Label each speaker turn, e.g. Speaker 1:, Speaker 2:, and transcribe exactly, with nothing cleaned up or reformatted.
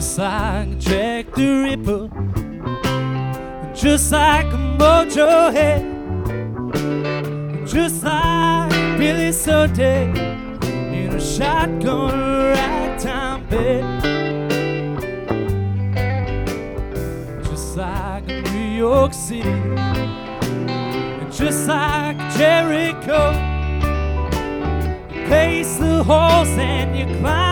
Speaker 1: just like Jack the Ripper, just like Mojo Head, just like Billy Sunday in a shotgun ragtime bed, just like New York City, just like Jericho. You pace the halls and you climb